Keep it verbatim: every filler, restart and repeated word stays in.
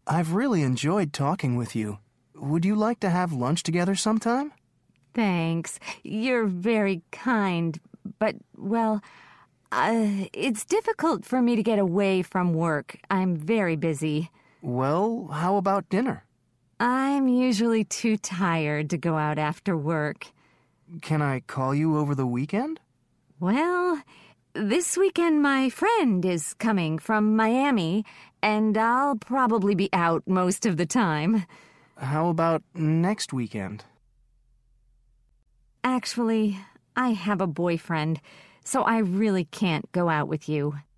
I've really enjoyed talking with you. Would you like to have lunch together sometime? Thanks. You're very kind, but, well, uh, it's difficult for me to get away from work. I'm very busy. Well, how about dinner? I'm usually too tired to go out after work. Can I call you over the weekend? Well, this weekend my friend is coming from Miami, and I'll probably be out most of the time. How about next weekend? Actually, I have a boyfriend, so I really can't go out with you.